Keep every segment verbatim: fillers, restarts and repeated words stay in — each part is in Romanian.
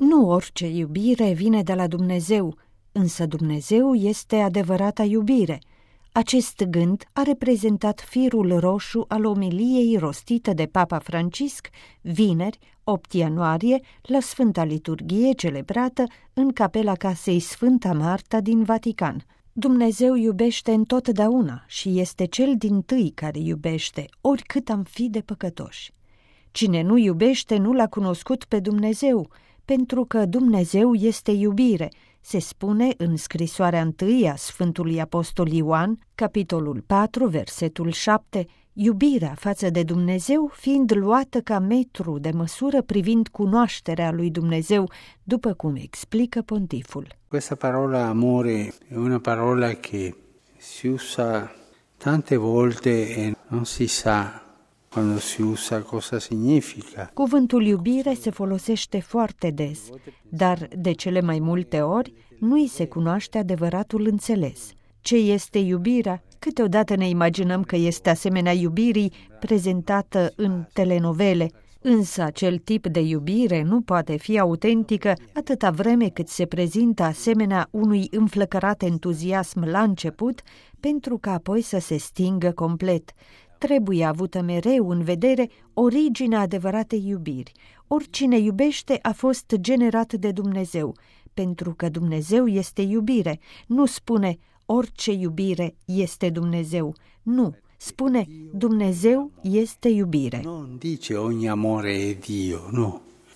Nu orice iubire vine de la Dumnezeu, însă Dumnezeu este adevărata iubire. Acest gând a reprezentat firul roșu al omiliei rostite de Papa Francisc vineri, opt ianuarie, la Sfânta Liturghie celebrată în capela casei Sfânta Marta din Vatican. Dumnezeu iubește întotdeauna și este cel dintâi care iubește, oricât am fi de păcătoși. Cine nu iubește nu l-a cunoscut pe Dumnezeu, pentru că Dumnezeu este iubire, se spune în scrisoarea întâi a Sfântului Apostol Ioan, capitolul patru, versetul șapte, iubirea față de Dumnezeu fiind luată ca metru de măsură privind cunoașterea lui Dumnezeu, după cum explică pontiful. Questa parola amore è una parola che si usa tante volte e non si sa quando si usa cosa significa. Cuvântul iubire se folosește foarte des, dar de cele mai multe ori nu îi se cunoaște adevăratul înțeles. Ce este iubirea? Câteodată ne imaginăm că este asemenea iubirii prezentată în telenovele, însă acel tip de iubire nu poate fi autentică atâta vreme cât se prezintă asemenea unui înflăcărat entuziasm la început, pentru că apoi să se stingă complet. Trebuie avută mereu în vedere originea adevăratei iubiri. Oricine iubește a fost generat de Dumnezeu, pentru că Dumnezeu este iubire. Nu spune orice iubire este Dumnezeu. Nu, spune Dumnezeu este iubire. Non dice ogni amore è Dio, no.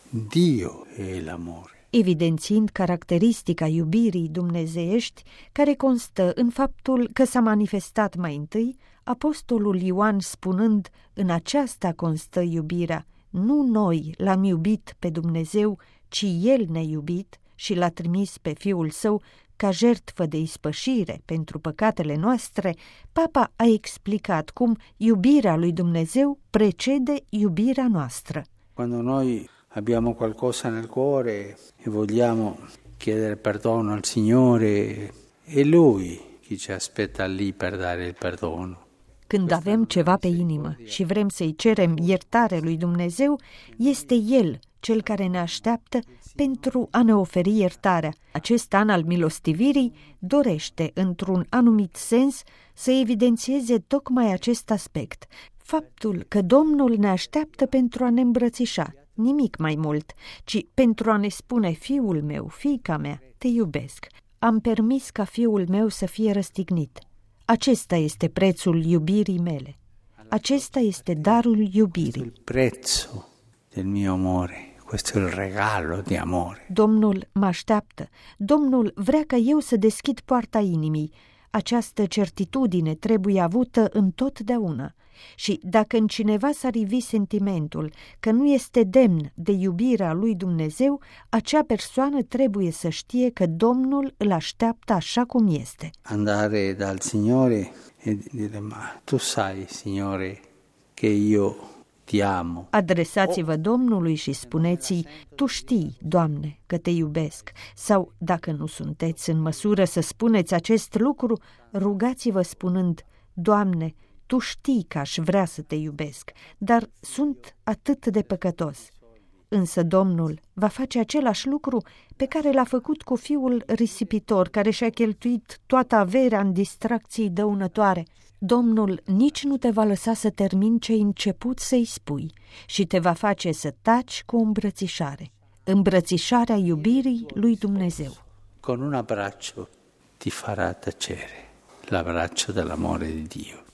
Dio è l'amore. Evidențiind caracteristica iubirii dumnezeiești, care constă în faptul că s-a manifestat mai întâi, apostolul Ioan spunând, în aceasta constă iubirea, nu noi l-am iubit pe Dumnezeu, ci El ne-a iubit și l-a trimis pe Fiul Său ca jertfă de ispășire pentru păcatele noastre, Papa a explicat cum iubirea lui Dumnezeu precede iubirea noastră. Quando noi abbiamo qualcosa nel cuore e vogliamo chiedere perdono al Signore, è Lui chi ci aspetta lì per dare il perdono. Când avem ceva pe inimă și vrem să-i cerem iertare lui Dumnezeu, este El cel care ne așteaptă pentru a ne oferi iertarea. Acest an al milostivirii dorește, într-un anumit sens, să evidențieze tocmai acest aspect, faptul că Domnul ne așteaptă pentru a ne îmbrățișa, nimic mai mult, ci pentru a ne spune, fiul meu, fiica mea, te iubesc. Am permis ca fiul meu să fie răstignit. Acesta este prețul iubirii mele. Acesta este darul iubirii. Il prezzo del mio amore. Questo è il regalo di amore. Domnul mă așteaptă. Domnul vrea ca eu să deschid poarta inimii. Această certitudine trebuie avută întotdeauna. Și dacă în cineva s-ar ivi sentimentul că nu este demn de iubirea lui Dumnezeu, acea persoană trebuie să știe că Domnul îl așteaptă așa cum este. Andare dal Signore e dire, ma tu sai, Signore, che io ti amo. Adresați-vă Domnului și spuneți-i, tu știi, Doamne, că te iubesc. Sau, dacă nu sunteți în măsură să spuneți acest lucru, rugați-vă spunând, Doamne, Tu știi că aș vrea să te iubesc, dar sunt atât de păcătos. Însă Domnul va face același lucru pe care l-a făcut cu fiul risipitor, care și-a cheltuit toată averea în distracții dăunătoare. Domnul nici nu te va lăsa să termini ce ai început să-i spui și te va face să taci cu o îmbrățișare, îmbrățișarea iubirii lui Dumnezeu. Con un abbraccio ti farà tacere, l'abbraccio dell'amore di Dio.